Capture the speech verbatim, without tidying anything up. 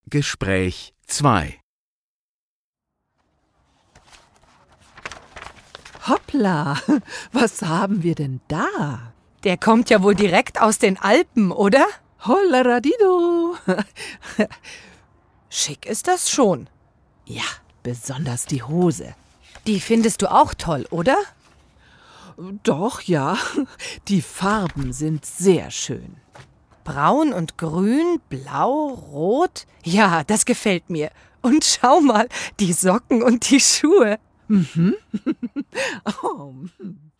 Gespräch zwei. Hoppla, was haben wir denn da? Der kommt ja wohl direkt aus den Alpen, oder? Holleradido. Schick ist das schon. Ja, besonders die Hose. Die findest du auch toll, oder? Doch, ja. Die Farben sind sehr schön. Braun und grün, blau, rot. Ja, das gefällt mir. Und schau mal, die Socken und die Schuhe. Mhm. Oh.